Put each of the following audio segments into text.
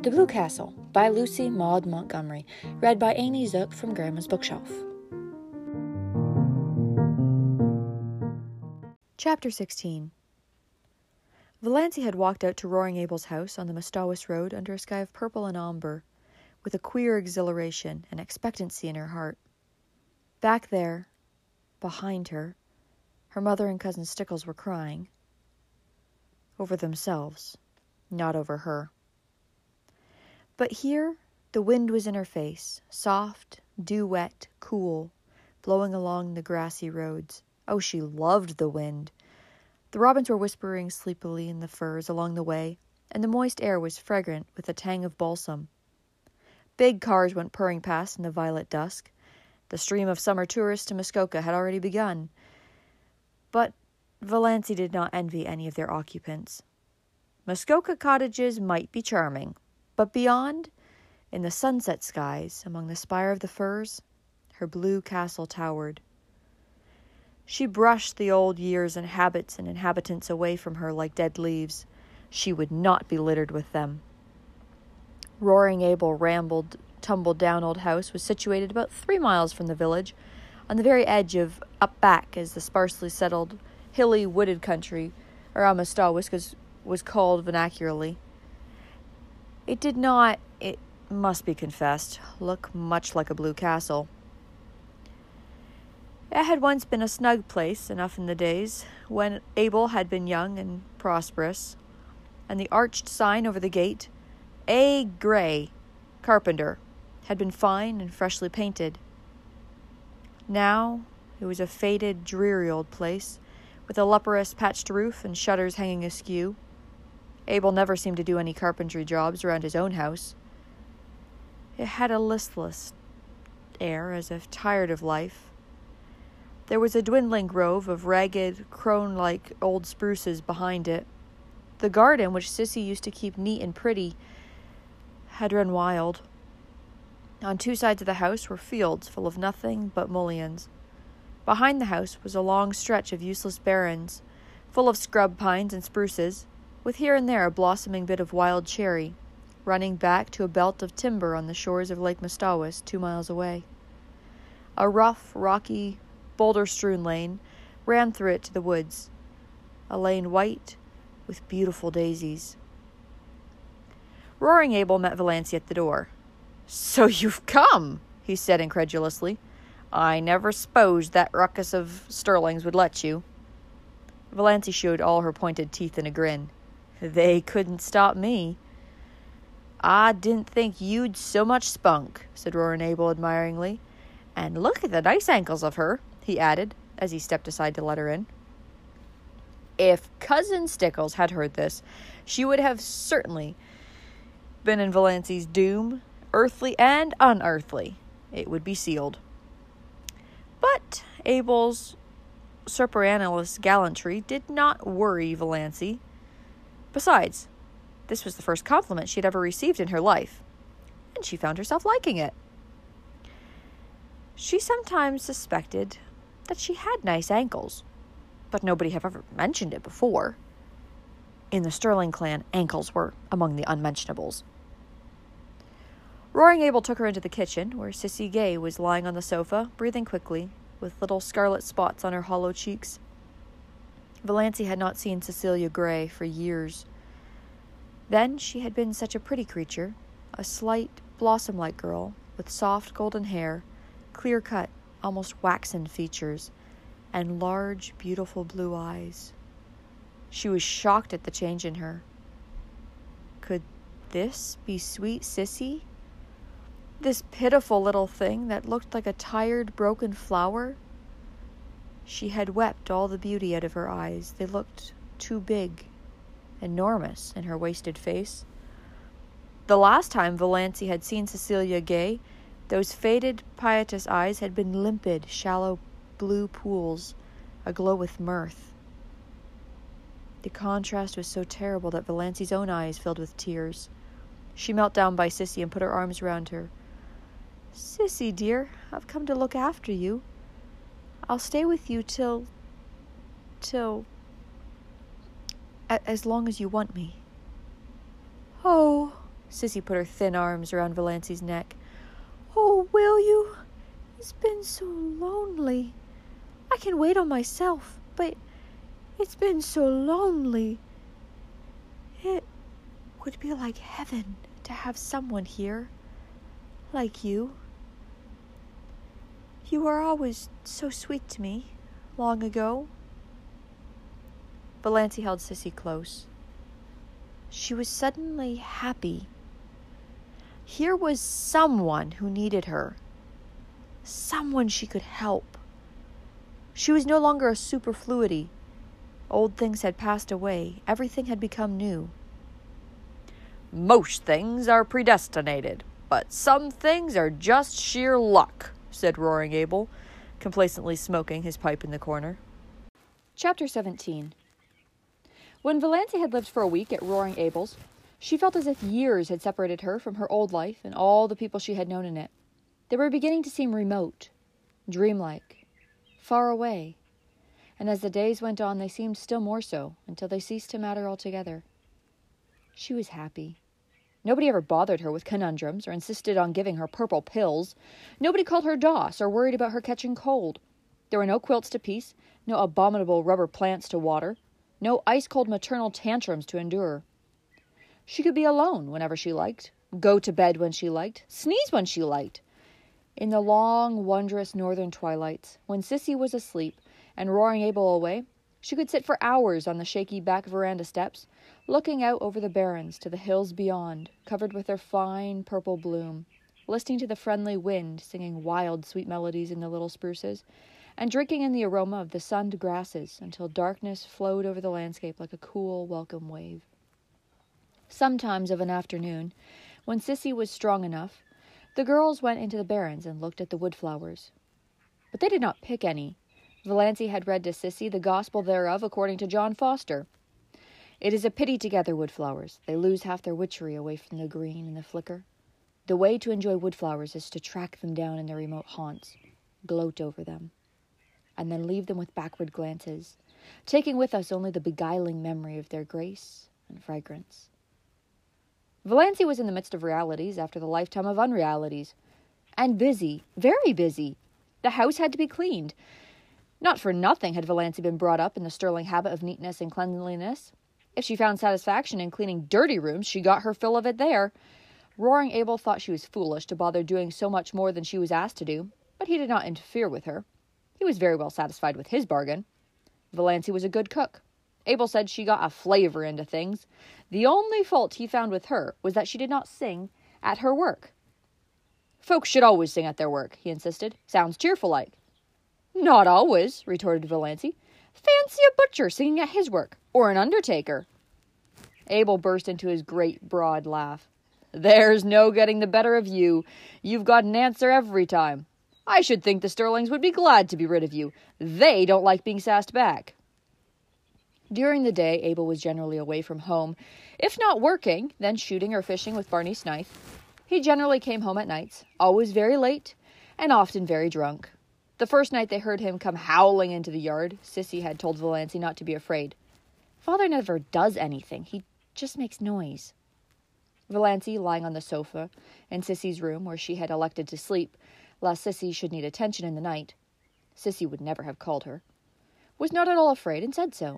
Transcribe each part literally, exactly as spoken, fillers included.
The Blue Castle by Lucy Maud Montgomery, read by Amy Zook from Grandma's Bookshelf. Chapter sixteen. Valancy had walked out to Roaring Abel's house on the Mostawis Road under a sky of purple and amber, with a queer exhilaration and expectancy in her heart. Back there, behind her, her mother and cousin Stickles were crying. Over themselves, not over her. But here, the wind was in her face, soft, dew-wet, cool, blowing along the grassy roads. Oh, she loved the wind. The robins were whispering sleepily in the firs along the way, and the moist air was fragrant with a tang of balsam. Big cars went purring past in the violet dusk. The stream of summer tourists to Muskoka had already begun. But Valancy did not envy any of their occupants. Muskoka cottages might be charming, but beyond, in the sunset skies, among the spire of the firs, her blue castle towered. She brushed the old years and habits and inhabitants away from her like dead leaves. She would not be littered with them. Roaring Abel rambled, tumbled-down old house was situated about three miles from the village, on the very edge of up back, as the sparsely settled, hilly, wooded country around Mostawis was, was called vernacularly. It did not, it must be confessed, look much like a blue castle. It had once been a snug place enough in the days when Abel had been young and prosperous, and the arched sign over the gate, A. Gray, Carpenter, had been fine and freshly painted. Now it was a faded, dreary old place, with a leprous patched roof and shutters hanging askew. Abel never seemed to do any carpentry jobs around his own house. It had a listless air, as if tired of life. There was a dwindling grove of ragged, crone-like old spruces behind it. The garden, which Sissy used to keep neat and pretty, had run wild. On two sides of the house were fields full of nothing but mulleins. Behind the house was a long stretch of useless barrens, full of scrub pines and spruces, with here and there a blossoming bit of wild cherry, running back to a belt of timber on the shores of Lake Mostawis, two miles away. A rough, rocky, boulder-strewn lane ran through it to the woods, a lane white with beautiful daisies. Roaring Abel met Valancy at the door. "So you've come," he said incredulously. "I never s'posed that ruckus of Sterlings would let you." Valancy showed all her pointed teeth in a grin. "They couldn't stop me." "I didn't think you'd so much spunk," said Roaring Abel admiringly. "And look at the nice ankles of her," he added, as he stepped aside to let her in. If Cousin Stickles had heard this, she would have certainly been in Valancy's doom, earthly and unearthly. It would be sealed. But Abel's superannuous gallantry did not worry Valancy. Besides, this was the first compliment she had ever received in her life, and she found herself liking it. She sometimes suspected that she had nice ankles, but nobody had ever mentioned it before. In the Sterling clan, ankles were among the unmentionables. Roaring Abel took her into the kitchen, where Sissy Gay was lying on the sofa, breathing quickly, with little scarlet spots on her hollow cheeks. Valancy had not seen Cecilia Gray for years. Then she had been such a pretty creature, a slight, blossom-like girl, with soft golden hair, clear-cut, almost waxen features, and large, beautiful blue eyes. She was shocked at the change in her. Could this be sweet Sissy? This pitiful little thing that looked like a tired, broken flower? She had wept all the beauty out of her eyes. They looked too big, enormous in her wasted face. The last time Valancy had seen Cecilia Gay, those faded, piteous eyes had been limpid, shallow blue pools, aglow with mirth. The contrast was so terrible that Valancy's own eyes filled with tears. She knelt down by Sissy and put her arms around her. "Sissy, dear, I've come to look after you. I'll stay with you till... till... as long as you want me." "Oh," Sissy put her thin arms around Valancey's neck. "Oh, will you? It's been so lonely. I can wait on myself, but it's been so lonely. It would be like heaven to have someone here, like you. You were always so sweet to me, long ago." Valancey held Sissy close. She was suddenly happy. Here was someone who needed her. Someone she could help. She was no longer a superfluity. Old things had passed away. Everything had become new. "Most things are predestinated, but some things are just sheer luck," said Roaring Abel, complacently smoking his pipe in the corner. Chapter seventeen. When Valancey had lived for a week at Roaring Abel's, she felt as if years had separated her from her old life and all the people she had known in it. They were beginning to seem remote, dreamlike, far away, and as the days went on they seemed still more so, until they ceased to matter altogether. She was happy. Nobody ever bothered her with conundrums or insisted on giving her purple pills. Nobody called her Doss or worried about her catching cold. There were no quilts to piece, no abominable rubber plants to water, no ice-cold maternal tantrums to endure. She could be alone whenever she liked, go to bed when she liked, sneeze when she liked. In the long, wondrous northern twilights, when Sissy was asleep and Roaring Abel away, she could sit for hours on the shaky back veranda steps, looking out over the barrens to the hills beyond, covered with their fine purple bloom, listening to the friendly wind singing wild, sweet melodies in the little spruces, and drinking in the aroma of the sunned grasses until darkness flowed over the landscape like a cool, welcome wave. Sometimes of an afternoon, when Sissy was strong enough, the girls went into the barrens and looked at the woodflowers. But they did not pick any. Valancey had read to Sissy the gospel thereof according to John Foster. It is a pity to gather woodflowers. They lose half their witchery away from the green and the flicker. The way to enjoy woodflowers is to track them down in their remote haunts, gloat over them, and then leave them with backward glances, taking with us only the beguiling memory of their grace and fragrance. Valancey was in the midst of realities after the lifetime of unrealities, and busy, very busy. The house had to be cleaned. Not for nothing had Valancey been brought up in the sterling habit of neatness and cleanliness. If she found satisfaction in cleaning dirty rooms, she got her fill of it there. Roaring Abel thought she was foolish to bother doing so much more than she was asked to do, but he did not interfere with her. He was very well satisfied with his bargain. Valancey was a good cook. Abel said she got a flavor into things. The only fault he found with her was that she did not sing at her work. "Folks should always sing at their work," he insisted. "Sounds cheerful-like." "Not always," retorted Valancey. "Fancy a butcher singing at his work, or an undertaker." Abel burst into his great, broad laugh. "There's no getting the better of you. You've got an answer every time. I should think the Sterlings would be glad to be rid of you. They don't like being sassed back." During the day, Abel was generally away from home. If not working, then shooting or fishing with Barney Snythe. He generally came home at nights, always very late, and often very drunk. The first night they heard him come howling into the yard, Sissy had told Valancey not to be afraid. "Father never does anything. He just makes noise." Valancey, lying on the sofa in Sissy's room where she had elected to sleep, lest Sissy should need attention in the night, Sissy would never have called her, was not at all afraid and said so.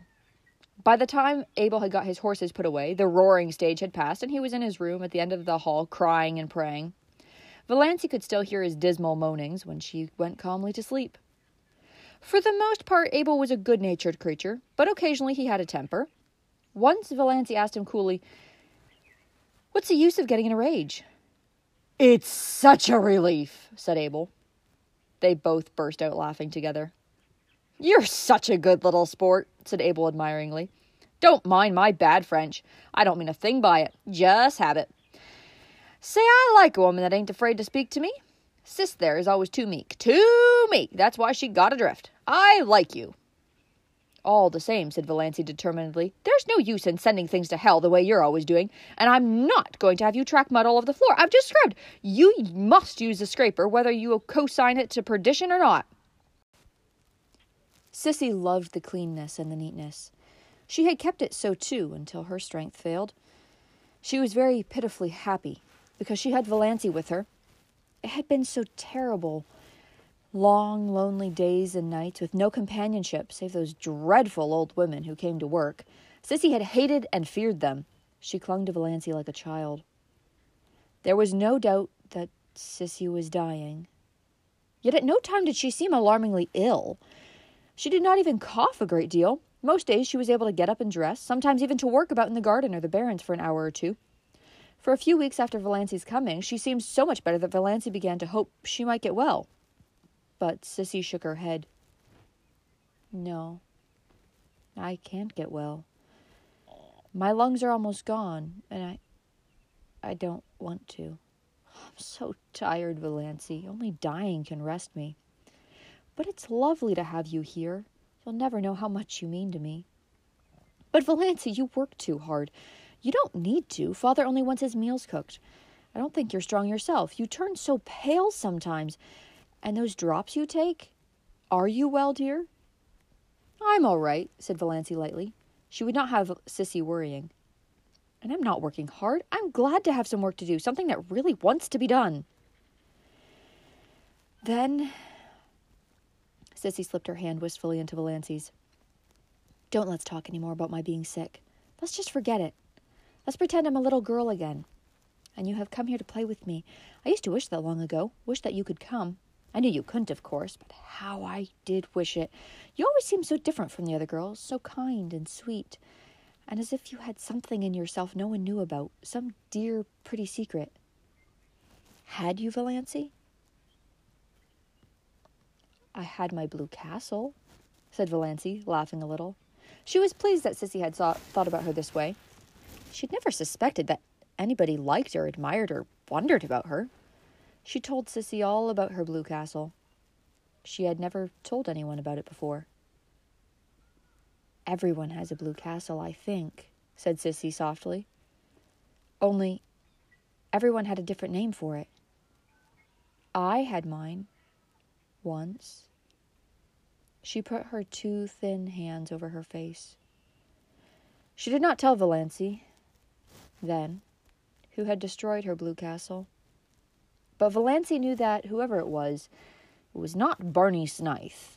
By the time Abel had got his horses put away, the roaring stage had passed, and he was in his room at the end of the hall, crying and praying. Valancey could still hear his dismal moanings when she went calmly to sleep. For the most part, Abel was a good-natured creature, but occasionally he had a temper. Once Valancey asked him coolly, "What's the use of getting in a rage?" "It's such a relief," said Abel. They both burst out laughing together. "You're such a good little sport," said Abel admiringly. "Don't mind my bad French. I don't mean a thing by it. Just habit. Say, I like a woman that ain't afraid to speak to me. Sis there is always too meek. Too meek. That's why she got adrift. I like you." "All the same," said Valancey determinedly, "there's no use in sending things to hell the way you're always doing, and I'm not going to have you track mud all over the floor. I've just scrubbed. You must use the scraper, whether you co-sign it to perdition or not." Sissy loved the cleanness and the neatness. She had kept it so, too, until her strength failed. She was very pitifully happy because she had Valancy with her. It had been so terrible. Long, lonely days and nights with no companionship save those dreadful old women who came to work. Sissy had hated and feared them. She clung to Valancy like a child. There was no doubt that Sissy was dying. Yet at no time did she seem alarmingly ill. She did not even cough a great deal. Most days she was able to get up and dress, sometimes even to work about in the garden or the barrens for an hour or two. For a few weeks after Valancy's coming, she seemed so much better that Valancy began to hope she might get well. But Sissy shook her head. No, I can't get well. My lungs are almost gone, and I, I don't want to. I'm so tired, Valancy. Only dying can rest me. But it's lovely to have you here. You'll never know how much you mean to me. But Valancy, you work too hard. You don't need to. Father only wants his meals cooked. I don't think you're strong yourself. You turn so pale sometimes. And those drops you take? Are you well, dear? I'm all right, said Valancy lightly. She would not have Sissy worrying. And I'm not working hard. I'm glad to have some work to do, something that really wants to be done. Then Sissy slipped her hand wistfully into Valancy's. Don't let's talk any more about my being sick. Let's just forget it. Let's pretend I'm a little girl again. And you have come here to play with me. I used to wish that long ago. Wish that you could come. I knew you couldn't, of course, but how I did wish it. You always seemed so different from the other girls, so kind and sweet, and as if you had something in yourself no one knew about, some dear, pretty secret. Had you, Valancy? I had my blue castle, said Valancy, laughing a little. She was pleased that Sissy had thought, thought about her this way. She'd never suspected that anybody liked or admired or wondered about her. She told Sissy all about her blue castle. She had never told anyone about it before. Everyone has a blue castle, I think, said Sissy softly. Only everyone had a different name for it. I had mine once. She put her two thin hands over her face. She did not tell Valancy, then, who had destroyed her blue castle. But Valancy knew that, whoever it was, it was not Barney Snythe.